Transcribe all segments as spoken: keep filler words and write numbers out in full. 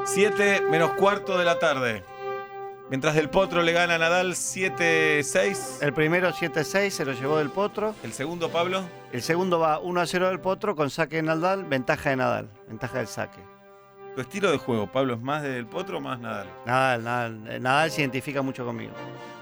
siete menos cuarto de la tarde. Mientras Del Potro le gana a Nadal siete seis. El primero siete seis se lo llevó Del Potro. El segundo, Pablo. El segundo va uno a cero Del Potro con saque de Nadal, ventaja de Nadal, ventaja del saque. ¿Tu estilo de juego, Pablo, es más de Del Potro o más Nadal? Nadal, Nadal, Nadal se identifica mucho conmigo.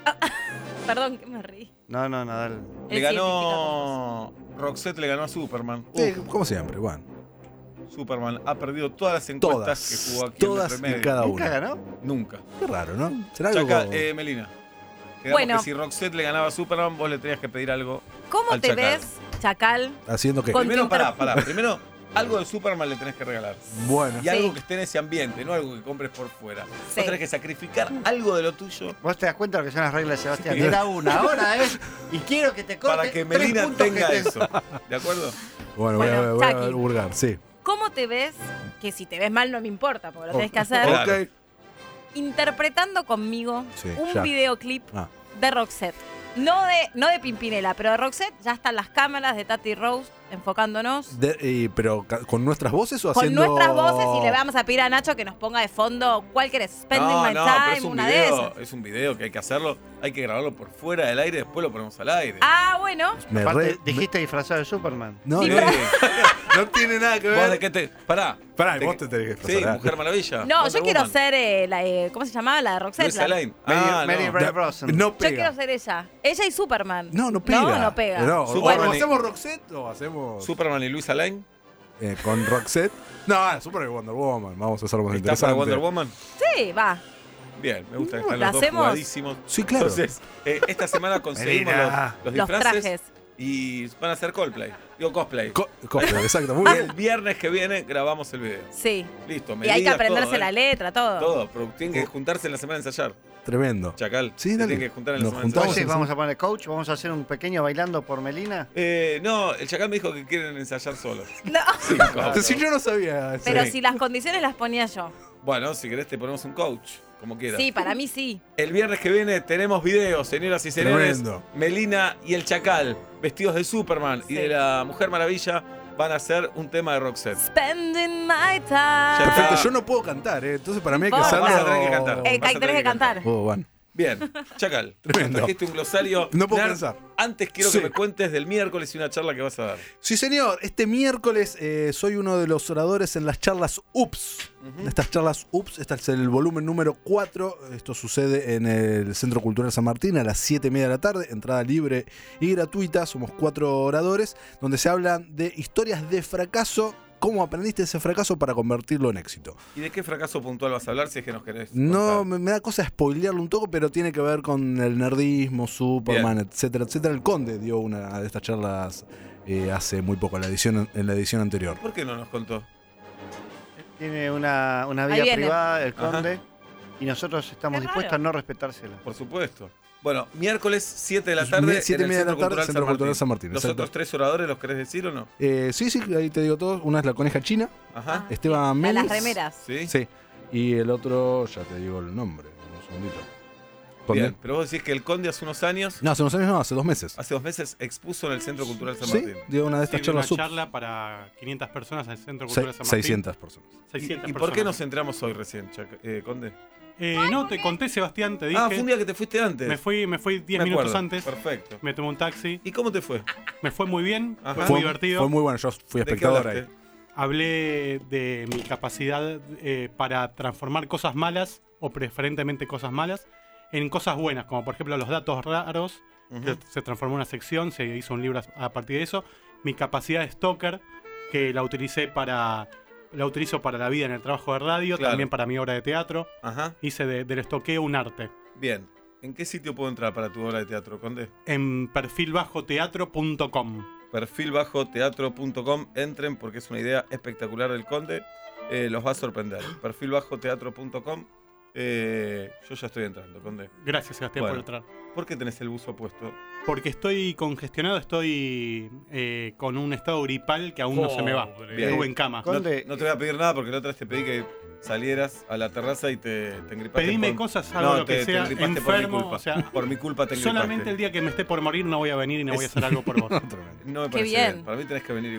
Perdón, que me reí. No, no, Nadal. Le Él ganó... Roxette le ganó a Superman. Sí, Uf, como siempre, bueno. Superman ha perdido todas las encuestas Todas. que jugó aquí Todas en y Remedio. cada ¿Nunca una. ganó? Nunca. Qué raro, ¿no? ¿Será algo? Chacal, eh, Melina. Quedamos Bueno. que si Roxette le ganaba a Superman, vos le tenías que pedir algo. ¿Cómo al te Chacal. ves, Chacal? Haciendo que. Con- Primero, tu pará, inter- pará. Primero, algo de Superman le tenés que regalar. Bueno. Y Sí. algo que esté en ese ambiente, no algo que compres por fuera. Sí. Vos tenés que sacrificar algo de lo tuyo ¿Vos te das cuenta de lo que son las reglas de Sebastián? Sí. Era una, ahora es. Y quiero que te corte para que tres Melina puntos tenga que te- eso. ¿De acuerdo? Bueno, Bueno, voy a, voy a Chucky. hurgar, sí. ¿Cómo te ves? Que si te ves mal no me importa, porque lo tenés que hacer. Claro. Ok. Interpretando conmigo Sí, un ya. videoclip Ah. de Roxette. No de, no de Pimpinela, pero de Roxette ya están las cámaras de Tati Rose enfocándonos. De- y- pero ca- con nuestras voces o Con haciendo. nuestras voces y le vamos a pedir a Nacho que nos ponga de fondo ¿cuál querés? Spending No, My no, pero Time, es un una de video, esas. es un video que hay que hacerlo, hay que grabarlo por fuera del aire, después lo ponemos al aire. Ah, bueno. Me Aparte, re- dijiste disfrazado de Superman. No, Sí, no, pero- no tiene nada que ¿Vos de ver. qué te...? Pará. Pará, ¿De vos qué- te tenés que Sí, pasar. Mujer Maravilla. No, Wonder yo quiero Woman. ser eh, la, eh, ¿cómo se llamaba? La de Roxette. Luisa la- Lane. Mary, Ah, Mary no. Ray Brosnan. No Yo pega. quiero ser ella. Ella y Superman. No, no pega. No, no pega. No, Superman o y- hacemos Roxette o hacemos Superman y Luisa Lane. eh, con Roxette. No, Super Wonder Woman. Vamos a hacerlo más ¿Está para interesante. Wonder Woman? Sí, va. Bien, me gusta que Uh, están ¿la los dos hacemos? jugadísimos. Sí, claro. Entonces, eh, esta semana conseguimos los, Melina. los Los disfraces trajes. y van a hacer Coldplay. Digo, cosplay. Co- copia, exacto, muy Y bien. el viernes que viene grabamos el video. Sí. Listo, Y hay que medidas, aprenderse todo, ¿eh? la letra, todo. Todo, pero tienen que juntarse en la semana a ensayar. Tremendo. Chacal. Sí, se dale. tienen que juntar en la Nos semana a juntamos. ensayar. Entonces vamos a poner coach, vamos a hacer un pequeño bailando por Melina. Eh, no, el Chacal me dijo que quieren ensayar solos. No. Sí, Entonces, si yo no sabía. eso. Pero Sí. si las condiciones las ponía yo. Bueno, si querés te ponemos un coach, como quieras. Sí, para mí sí. El viernes que viene tenemos videos, señoras y señores. Tremendo. Melina y el Chacal, vestidos de Superman y Sí. de la Mujer Maravilla, van a hacer un tema de Roxette. Spending my time. Perfecto, Ah. yo no puedo cantar, ¿eh? Entonces para mí hay que Vos hacerlo. vas a tener que cantar. Eh, Vas a hay tener tenés que que cantar. Oh, bueno. Bien, Chacal, Tremendo. trajiste un glosario. No puedo Nerd. pensar. Antes quiero Sí. que me cuentes del miércoles y una charla que vas a dar. Sí, señor. Este miércoles eh, soy uno de los oradores en las charlas U P S. Estas charlas U P S, este es el volumen número cuatro. Esto sucede en el Centro Cultural San Martín a las siete y media de la tarde. Entrada libre y gratuita. Somos cuatro oradores donde se hablan de historias de fracaso. ¿Cómo aprendiste ese fracaso para convertirlo en éxito? ¿Y de qué fracaso puntual vas a hablar si es que nos querés? No, contar? me, me da cosa spoilearlo un poco, pero tiene que ver con el nerdismo, Superman, Bien. etcétera, etcétera. El Conde dio una de estas charlas eh, hace muy poco, en la edición, en la edición anterior. ¿Por qué no nos contó? Tiene una, una Ahí vida viene. privada, el Ajá. conde, y nosotros estamos Qué dispuestos raro. a no respetársela. Por supuesto. Bueno, miércoles siete de la Es tarde. mi- siete y en el media de la Centro tarde, Cultural Centro San Cultural Martín. San Martín, ¿Los exacto. otros tres oradores los querés decir o no? Eh, sí, sí, ahí te digo todos. Una es la coneja china, Ajá. Ah, Esteban A Melis. las remeras. Sí. Sí. Y el otro, ya te digo el nombre, un segundito. Conde. Bien, pero vos decís que el Conde hace unos años, No, hace unos años no, hace dos meses. hace dos meses, expuso en el Centro Cultural San Sí, Martín. dio una de Sí, estas de una charlas U P S. charla para quinientas personas en el Centro Se- Cultural San Martín. seiscientas personas. ¿Y, seiscientas y por qué personas. nos centramos hoy recién, Chac- eh, Conde? Eh, no, te conté, Sebastián, te dije. Ah, fue un día que te fuiste antes. Me fui, me fui diez Me minutos acuerdo. antes. Perfecto. Me tomé un taxi. ¿Y cómo te fue? Me fue muy bien. Ajá. Fue Fue- muy divertido. Fue muy bueno, yo fui ¿De qué espectador ahí. hablaste? Hablé de mi capacidad eh, para transformar cosas malas, o preferentemente cosas malas, en cosas buenas, como por ejemplo los datos raros. Ujú. que se transformó en una sección, se hizo un libro a partir de eso. Mi capacidad de stalker, que la utilicé para. La utilizo para la vida en el trabajo de radio, Claro. también para mi obra de teatro. Ajá. Hice de- del estoqueo un arte. Bien. ¿En qué sitio puedo entrar para tu obra de teatro, Conde? En perfil bajo teatro punto com. perfil bajo teatro punto com. Entren porque es una idea espectacular del Conde. Eh, los va a sorprender. perfil bajo teatro punto com. Eh, yo ya estoy entrando, Conde. Gracias, Sebastián, Bueno. por entrar. ¿Por qué tenés el buzo puesto? Porque estoy congestionado, estoy eh, con un estado gripal que aún no se me va. Bien. Estuve en cama. No, Conde, no te voy a pedir nada porque la otra vez te pedí que salieras a la terraza y te, te engripaste. Pedime por- cosas, algo no, lo que te, te sea, engripaste por mi enfermo, culpa. o sea, por mi culpa te engripaste. Solamente el día que me esté por morir no voy a venir y no voy a Es- hacer algo por vos. No me Qué parece bien. bien. Para mí tenés que venir igual.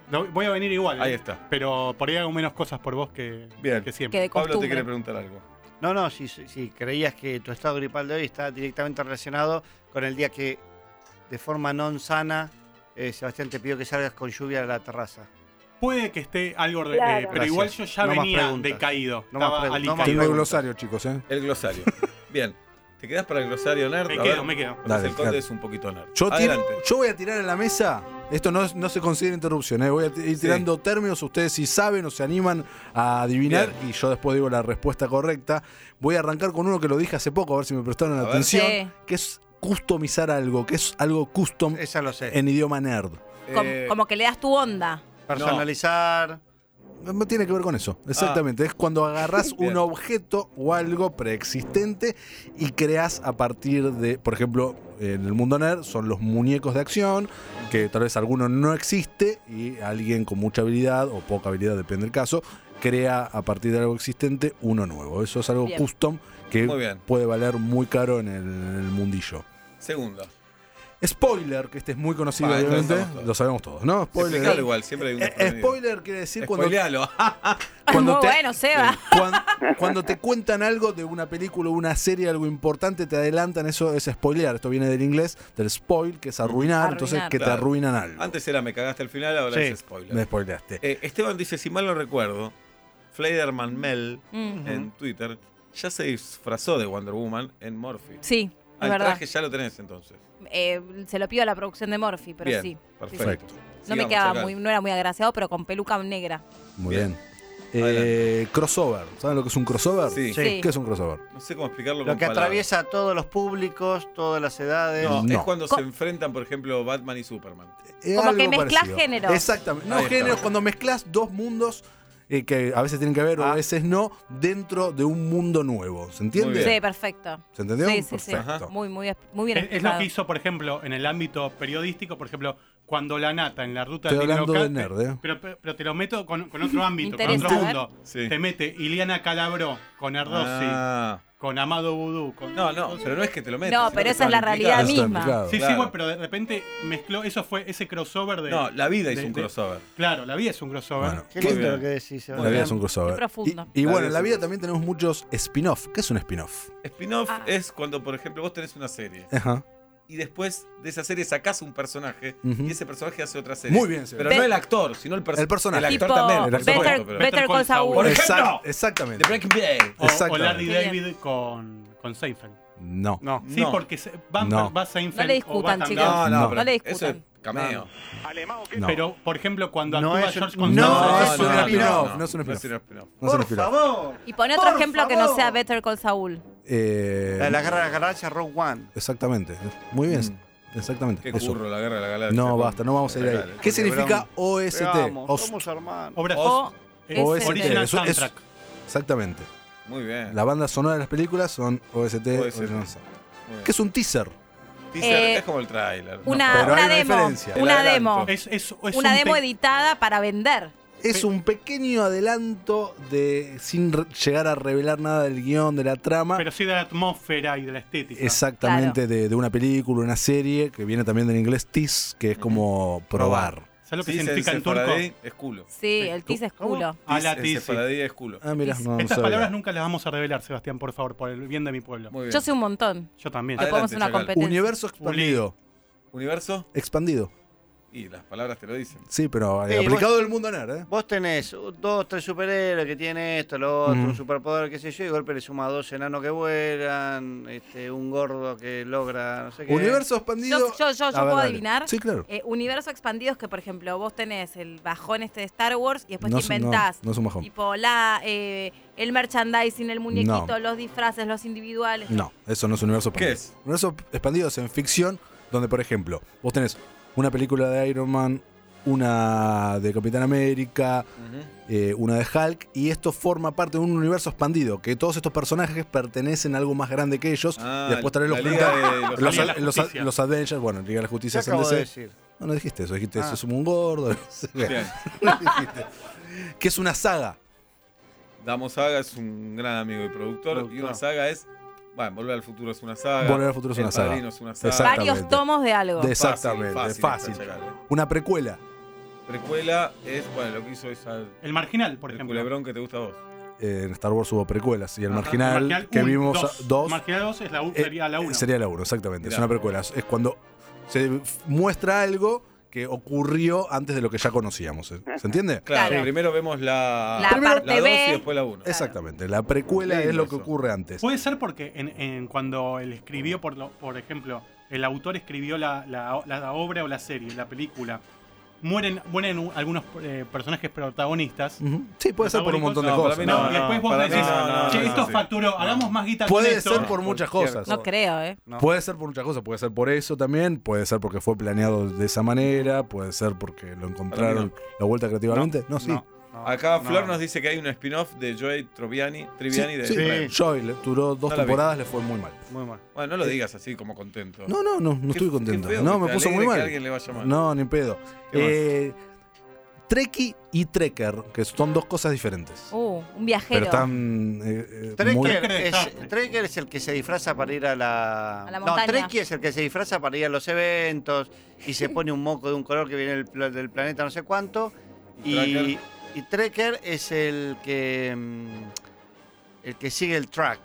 Lo- voy a venir igual. Ahí ¿eh? está. Pero por ahí hago menos cosas por vos que, Bien. que siempre. Que de Pablo te costumbre. quiere preguntar algo. No, no, si, si, si creías que tu estado gripal de hoy está directamente relacionado con el día que, de forma non sana, eh, Sebastián te pidió que salgas con lluvia a la terraza. Puede que esté algo, de- Claro. eh, pero igual yo Gracias. ya No más venía preguntas. decaído. No más Estaba pregun- no alicaído. más Tengo el preguntas. glosario, chicos, ¿eh? El glosario. Bien. ¿Te quedás para el glosario nerd? Me A quedo, ver. me quedo. Entonces Dale, el conde claro. es un poquito nerd. Yo, tiro- Adelante. yo voy a tirar en la mesa. Esto no, no se considera interrupción, ¿eh? Voy a ir tirando términos. Ustedes, si saben o se animan a adivinar, Bien. y yo después digo la respuesta correcta. Voy a arrancar con uno que lo dije hace poco, a ver si me prestaron A ver. atención. Sí. Que es customizar algo, que es algo custom Esa lo sé. en idioma nerd. Com- Eh, como que le das tu onda. Personalizar. No tiene que ver con eso, exactamente. Es cuando agarrás Bien. un objeto o algo preexistente y creás a partir de, por ejemplo, en el mundo nerd son los muñecos de acción, que tal vez alguno no existe y alguien con mucha habilidad o poca habilidad, depende del caso, crea a partir de algo existente uno nuevo. Eso es algo Bien. custom que Muy bien. puede valer muy caro en el, en el mundillo. Segunda. Spoiler, que este es muy conocido, Ah, esto lo obviamente, sabemos todos. lo sabemos todos, ¿no? Spoiler. Explicalo igual, siempre hay un Eh, desprevenido. spoiler quiere decir cuando Spoilealo. Cuando Muy te- bueno, Seba. Cuando, cuando te cuentan algo de una película o una serie, algo importante, te adelantan, eso es spoilear. Esto viene del inglés, del spoil, que es arruinar, entonces Arruinar. que te Claro. arruinan algo. Antes era me cagaste al final, ahora Sí. es spoiler. Me spoileaste. Eh, Esteban dice, si mal no recuerdo, Fleiderman Mel Mm. en Twitter ya se disfrazó de Wonder Woman en Morphy. Sí, Ah, es el verdad. traje ya lo tenés entonces. Eh, se lo pido a la producción de Morphy, pero Bien, sí. perfecto. Sí, sí. No Sigamos me quedaba acá. muy, no era muy agraciado, pero con peluca negra. Muy Bien. bien. Eh, crossover. ¿Saben lo que es un crossover? Sí. Sí. ¿Qué es un crossover? No sé cómo explicarlo Lo con que palabras. atraviesa a todos los públicos, todas las edades. No, es No. cuando Co- se enfrentan, por ejemplo, Batman y Superman. Eh, Como algo que mezclás parecido. géneros. Exactamente. No Ahí está. géneros, cuando mezclas dos mundos eh, que a veces tienen que ver o a Ah. veces no, dentro de un mundo nuevo. ¿Se entiende? Bien. Sí, perfecto. ¿Se entendió? Sí, sí, sí. Perfecto. Muy, muy, muy bien Es, es lo explicado. que hizo, por ejemplo, en el ámbito periodístico, por ejemplo, cuando la nata en la ruta Estoy del hablando local, de nerd, ¿eh? pero, pero, pero te lo meto con, con otro ámbito, con Interesa, otro a ver. mundo. Sí. Te mete Iliana Calabró con Erdossi, Ah. con Amado Vudú. Con, No, no, pero no es que te lo metas. No, sino pero que esa es está la implicado. realidad Está misma. implicado. Sí, Claro. sí, bueno, pero de repente mezcló, eso fue ese crossover de... No, la vida de- hizo un de- crossover. Claro, la vida es un crossover. Bueno, Qué Muy lindo bien. lo que decís, la Sebastián. vida es un crossover. Qué profundo. Y, y La bueno, vida en la es un vida crossover. también tenemos muchos spin-off. ¿Qué es un spin-off? Spin-off Ah. es cuando, por ejemplo, vos tenés una serie Ajá. y después de esa serie sacás un personaje Ujú. y ese personaje hace otra serie. Muy bien, Seba. Pero Be- no el actor, sino el, perso- El personaje. El actor Tipo también, por Better- supuesto, pero- Better Call Saul. Por Exact- ejemplo, exactamente. de Breaking Bad. O, o Exactamente. Larry Qué David con, con Seinfeld. No. No. Sí, No. porque se- van, No. va Seinfeld No le o discutan, va chicos. No, no, No. pero No le eso es discutan. cameo. No. Pero, por ejemplo, cuando No actúa es un- George no, Costanza... No, no, es un no, spin-off. no, No es un no es spin-off. un spin-off. No es un Por spin-off. favor. Y pone otro Por ejemplo que no favor. sea Better Call Saul. Eh, La de la Guerra de las Galaxias, Rogue One. Exactamente. Muy bien. Mm. Exactamente. Qué Eso. curro la guerra de la galaxia. No, con- basta, no vamos a ir ahí. Dale. ¿Qué significa O S T? Veamos, Os- somos hermanos. Obras O eh, O S T. Original Eso es- Soundtrack. Exactamente. Muy bien. La banda sonora de las películas son O S T. O S T. original sound. Muy bien. ¿Qué es un teaser? Teaser Eh, es como el tráiler. Una, pero hay una una demo. diferencia. El Una adelanto. demo. Es, es, es Una un demo te- editada para vender. Es un pequeño adelanto de sin re- llegar a revelar nada del guión, de la trama. Pero sí de la atmósfera y de la estética. Exactamente, de, de una película, una serie, que viene también del inglés tease, que es como probar. ¿Sabes lo que Sí, significa en en turco? sefaradí es culo. Sí, el tease es culo. A la En tizi. sefaradí es culo. Ah, mira, no, no Estas sabía. palabras nunca las vamos a revelar, Sebastián, por favor, por el bien de mi pueblo. Muy bien. Yo sé un montón. Yo también. Que Adelante, podemos hacer una Chacal. competencia. Universo expandido. ¿Universo? Expandido. Y las palabras te lo dicen. Sí, pero eh, Sí, aplicado del mundo nerd, ¿eh? Vos tenés dos, tres superhéroes que tienen esto, lo otro, Ujú. un superpoder, qué sé yo, y de golpe le suma dos enanos que vuelan, este, un gordo que logra, no sé qué. Universo expandido. Yo, yo, yo, yo A ver, puedo dale. adivinar. Sí, claro. Eh, universo expandido es que, por ejemplo, vos tenés el bajón este de Star Wars y después No te es- no, inventás. no es un bajón. Tipo, la, eh, el merchandising, el muñequito, No. los disfraces, los individuales. No, eso no es universo ¿Qué expandido. es? Universo expandido es en ficción, donde, por ejemplo, vos tenés una película de Iron Man, una de Capitán América, Ujú. eh, una de Hulk, y esto forma parte de un universo expandido, que todos estos personajes pertenecen a algo más grande que ellos, Ah, y después tal vez la los Liga juntan- de los los, Liga de la los- Justicia. los Avengers, bueno, Liga de la ¿Qué Justicia es en acabo de D C. decir? No, no dijiste eso, dijiste Ah. eso es un gordo. no sé qué. Bien. Que es una saga. Damo Saga es un gran amigo y productor. Productor. Y una saga es. Bueno, Volver al Futuro es una saga. Volver al Futuro es El una saga. Padrino es una saga. Exactamente. Varios tomos de algo. De- Exactamente, Fácil, fácil. esta, Chacal, eh. Una precuela. precuela es, bueno, lo que hizo esa. El Marginal, por el ejemplo. culebrón que te gusta a vos. Eh, en Star Wars hubo precuelas. Y el Ajá. Marginal, El Marginal que uno, vimos dos. dos. Marginal dos es la, u- eh, sería la uno. Sería la uno, exactamente. Mirá. Es una precuela. Es cuando se f- muestra algo que ocurrió antes de lo que ya conocíamos. ¿eh? ¿Se entiende? Claro, Claro. primero vemos la, La Primero- parte la dos B. y después la uno. Exactamente. La precuela Lindo es lo que eso. ocurre antes. Puede ser porque en, en- cuando él escribió, por, lo- por ejemplo, el autor escribió la, la- la obra o la serie, la película, mueren, mueren u- algunos eh, personajes protagonistas. Ujú. Sí, puede ser por un montón de No, para cosas. mí No, no, y después vos para mí decís, no, no, che, no, esto sí. facturó, hagamos más guita con Puede esto. ser por muchas cosas. No creo, ¿eh? No. Puede ser por muchas cosas, puede ser por eso también, puede ser porque fue planeado de esa manera, puede ser porque lo encontraron la vuelta creativamente. No, sí. No, no, Acá no. Flor nos dice que hay un spin-off de Joey Troviani, Triviani de Sí, Israel. Joy le- duró dos No la vi. temporadas, le fue muy mal. Muy mal. Bueno, no lo digas así como contento. No, no, no, no Qué- estoy qué contento. feo No, que me te puso muy alegre mal. que alguien le vaya mal. No, ni pedo. ¿Qué más? Eh, Trekkie y Trekker, que son dos cosas diferentes. Uh, un pero viajero. están eh, eh, Trekker muy- Trekker de es, Star Trek. Trekker es el que se disfraza para ir a la... A la no, montaña. Trekkie es el que se disfraza para ir a los eventos y se pone un moco de un color que viene del, pla- del planeta no sé cuánto. Y, Tracker. y Trekker es el que... mm, el que sigue el track.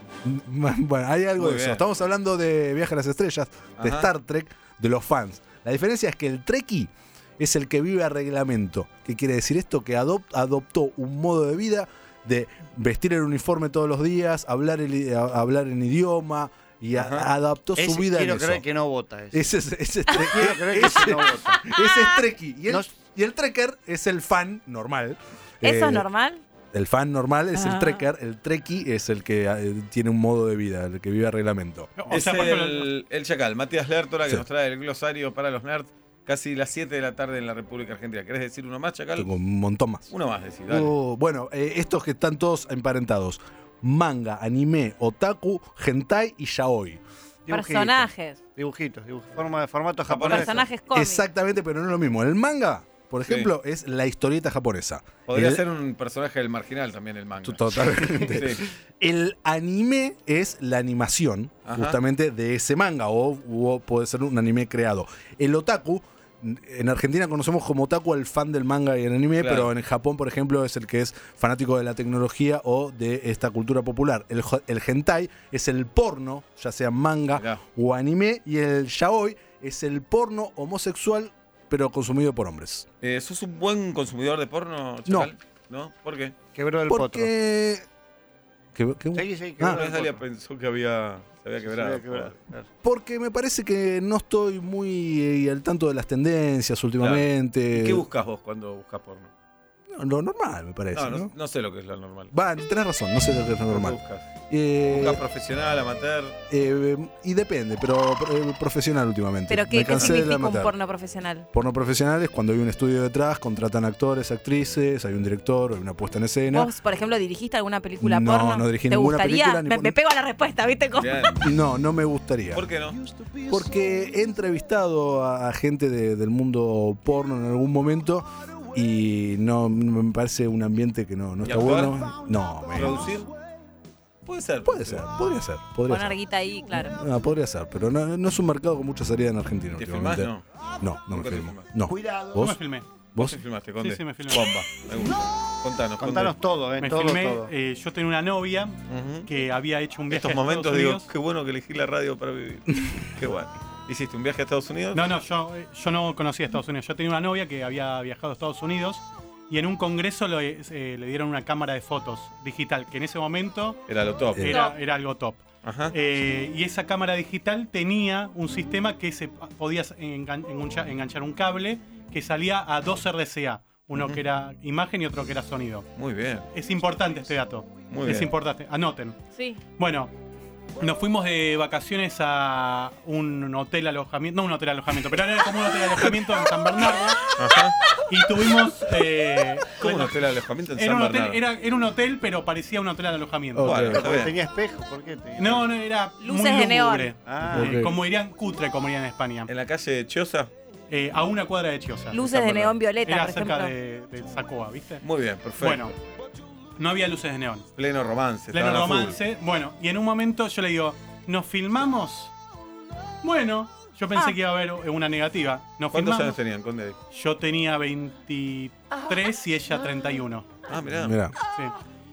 Bueno, hay algo Muy de eso. bien. Estamos hablando de Viaje a las Estrellas, de Ajá. Star Trek, de los fans. La diferencia es que el Trekkie es el que vive a reglamento. ¿Qué quiere decir esto? Que adop- adoptó un modo de vida de vestir el uniforme todos los días, hablar, el, i- a- hablar en idioma y a- Ajá. adaptó su Ese- vida en quiero eso. creer que no vota ese. Ese es, ese es Trek- Quiero creer que ese- ese no vota. ese es Trekkie. Y el, No- y el Trekker es el fan normal. ¿Eso Eh, es normal? El fan normal es el Ah. Trekker. El Trekkie es el que eh, tiene un modo de vida, el que vive a reglamento. O Es sea, por ejemplo, el, el Chacal, Matías Lertora, que Sí. nos trae el glosario para los nerds. Casi las siete de la tarde en la República Argentina. ¿Querés decir uno más, Chacal? Tengo un montón más. Uno más, decir, dale. Uh, bueno, eh, estos que están todos emparentados. Manga, anime, otaku, hentai y yaoi. Dibujitos, Personajes. Dibujitos, dibuj- forma, formato japonés. Personajes cómicos. Exactamente, pero no es lo mismo. El manga, por Sí. ejemplo, es la historieta japonesa. Podría el, ser un personaje del marginal también el manga. Totalmente. Sí. El anime es la animación, Ajá. justamente, de ese manga, o, o puede ser un anime creado. El otaku, en Argentina conocemos como otaku al fan del manga y el anime, Claro. pero en Japón, por ejemplo, es el que es fanático de la tecnología o de esta cultura popular. El, jo- el hentai es el porno, ya sea manga Mirá. o anime, y el yaoi es el porno homosexual, pero consumido por hombres. Eh, ¿Sos un buen consumidor de porno, Chacal? No. ¿Por qué? Quebró el potro. Porque... ¿Qué- qué- Seguí, seguí, Ah. Una vez Dalia pensó que había, se había Se quebrado. había quebrado, claro. Porque me parece que no estoy muy eh, al tanto de las tendencias últimamente. ¿Y qué buscas vos cuando buscas porno? No, lo normal, me parece. No, ¿no? no, no sé lo que es lo normal. Va, tenés razón, no sé lo que es lo ¿Qué normal. buscas? Eh, ¿Buscas profesional, amateur? eh, y depende, pero eh, profesional últimamente. ¿Pero Me qué, qué cansé de la significa un amateur. porno profesional? Porno profesional es cuando hay un estudio detrás, contratan actores, actrices, hay un director, hay una puesta en escena. ¿Vos, por ejemplo, dirigiste alguna película No, porno? no dirigí ¿Te ninguna gustaría? película, ni me, por- me pego a la respuesta, ¿viste? Cómo? Bien. No, no me gustaría. ¿Por qué no? Porque he entrevistado a, a gente de- del mundo porno en algún momento y no me parece un ambiente que no, no ¿Y está actuar? bueno. No, me- ¿Producir? Puede ser. puede ser, podría ser, podría Poner ser. guita ahí, claro. No, podría ser, pero no, no es un mercado con mucha salida en Argentina ¿Te filmás? últimamente. No. No, no me Nunca te filmo. filmás. No. Yo me ¿Vos? filmé. ¿Vos ¿Vos? te filmaste, Conde? Sí, sí, me filmé. Bomba. Me gusta. Contanos, Conde. Contanos todo, ¿eh? Me todo, filmé. todo. eh, yo tenía una novia Ujú. que había hecho un En viaje estos a momentos Estados digo, Unidos. qué bueno que elegí la radio para vivir. Qué bueno. ¿Hiciste un viaje a Estados Unidos? No, no, yo, eh, yo no conocía Estados Unidos. Yo tenía una novia que había viajado a Estados Unidos y en un congreso lo- eh, le dieron una cámara de fotos digital, que en ese momento Era lo top. Eh. era, era algo top. Ajá. Eh, y esa cámara digital tenía un sistema que se podías engan- engancha- enganchar un cable que salía a dos R C A. Uno Ujú. que era imagen y otro que era sonido. Muy bien. Es importante este dato. Muy es bien. importante. Anoten. Sí. Bueno, nos fuimos de vacaciones a un hotel alojamiento. No un hotel alojamiento, pero era como un hotel alojamiento en San Bernardo. Ajá. Y tuvimos. eh, ¿Cómo un hotel de alojamiento en era, San un hotel, Bernardo? era, era un hotel, pero parecía un hotel de alojamiento. Ok. Bueno, está Porque bien. tenía espejo, ¿por qué? tenía- No, no, era. Luces muy de neón. lúgubre. Ah, Eh, Ok. Como dirían, cutre, como dirían en España. ¿En la calle Chiosa? Eh, a una cuadra de Chiosa. Luces de neón violeta, Era por cerca ejemplo. de, de Sacoa, ¿viste? Muy bien, perfecto. Bueno, no había luces de neón. Pleno romance. Pleno estaban a full. romance. Bueno, y en un momento yo le digo, ¿nos filmamos? Bueno, Yo pensé Ah. que iba a haber una negativa. Nos ¿Cuántos años filmamos. tenían, Conde? Yo tenía veintitrés y ella treinta y uno. Ah, mirá. Mirá. Sí.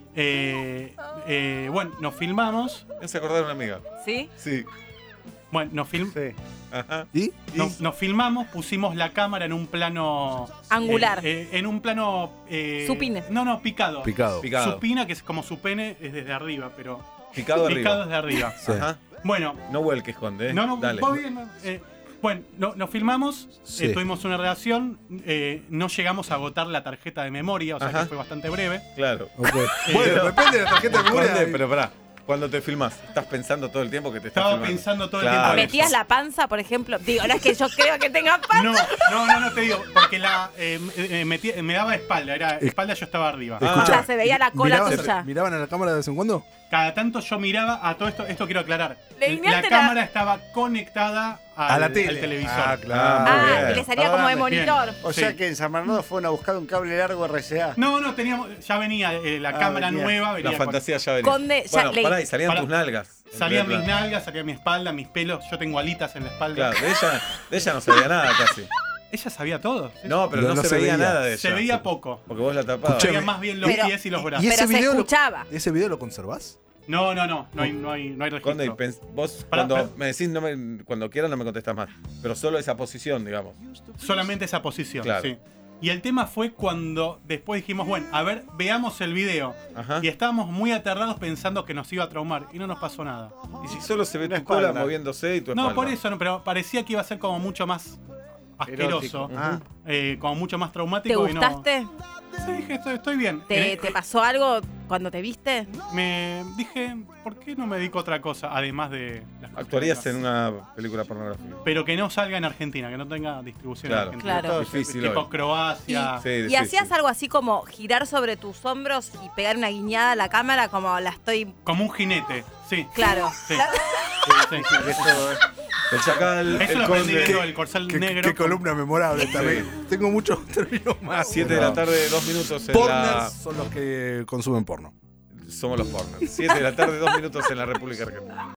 Eh, eh, bueno, nos filmamos. Me hace acordar a una amiga. ¿Sí? Sí. Bueno, nos, film- Sí. Ajá. ¿Y? nos, nos filmamos, pusimos la cámara en un plano. Angular. eh, eh, en un plano. Eh, Supine. No, no, picado. Picado. Picado. Supina, que es como su pene, es desde arriba, pero. Picado Picado arriba. desde arriba. Sí. Ajá. Bueno, No vuelques, Conde. ¿eh? no, no, Dale. va bien. no, eh, bueno, no- nos filmamos, Sí. eh, tuvimos una redacción, eh, no llegamos a agotar la tarjeta de memoria, o sea Ajá. que fue bastante breve. Claro. Ok. Bueno, depende de la tarjeta de memoria. Conde, pero pará. Cuando te filmás, estás pensando todo el tiempo que te estás Estaba filmando. pensando todo el Claro. tiempo en ¿Metías eso. la panza, por ejemplo? Digo, no es que yo creo que tenga panza. No, no, no, no te digo, porque la eh, me, metí- me daba espalda, era espalda, yo estaba arriba. Ah. O sea, se veía la cola ¿Miraban, tuya. ¿Miraban a la cámara de vez en cuando? Cada tanto yo miraba a todo esto, esto quiero aclarar. Le La guiñaste la- cámara estaba conectada al, A la tele. al televisor. Ah, claro. Ah, Ah, bien. y le salía como de Bien. monitor. O Sí. sea que en San Bernardo fueron a buscar un cable largo R C A. No, no, teníamos, ya venía eh, la Ah, cámara venía. nueva, venía La con- fantasía ya venía. Conde, ya bueno, le- pará, y salían Pará. tus nalgas. salían Entre- mis nalgas, salía mi espalda, mis pelos, yo tengo alitas en la espalda. Claro, de ella, de ella no se veía nada casi. Ella sabía todo. ¿sí? No, pero No, no, no se, se veía, veía. nada de ella. Se veía poco. Porque vos la tapabas. Escuchame. Se veían más bien los Pero- pies y los brazos. ¿Y ese Pero se video lo- escuchaba. ¿Ese video lo conservás? No, no, no, no hay, no hay, no hay registro. Conde, y pens- vos Pará, cuando pará. me decís, no me, cuando quieras no me contestás más. Pero solo esa posición, digamos. Solamente esa posición, Claro. sí. Y el tema fue cuando después dijimos, bueno, a ver, veamos el video. Ajá. Y estábamos muy aterrados pensando que nos iba a traumar. Y no nos pasó nada. Y si solo se ve Una tu cola espalda. moviéndose y tu No, espalda. por eso no, pero parecía que iba a ser como mucho más asqueroso. Erótico. Ah. eh, como mucho más ¿Te traumático. y no- gustaste? Sí, dije, estoy, estoy bien. ¿Te, Eh, te pasó algo cuando te viste? Me dije, ¿por qué no me dedico a otra cosa? Además de las Actuarías en cosméticas? una película pornográfica. Pero que no salga en Argentina, que no tenga distribución Claro. en Argentina. Claro. Difícil Tipo hoy. Croacia. Sí, ¿Y difícil. hacías algo así como girar sobre tus hombros y pegar una guiñada a la cámara como la estoy... Como un jinete, sí. Claro. Sí. La- Sí, sí. Esto, eh. El chacal, Eso el lo aprendí conde. viendo el Corsal Qué, Negro. qué columna memorable también. Tengo muchos términos más. siete de la tarde, dos minutos en Porners la... son los que consumen porno. Somos los porners. siete de la tarde, dos minutos en la República Argentina.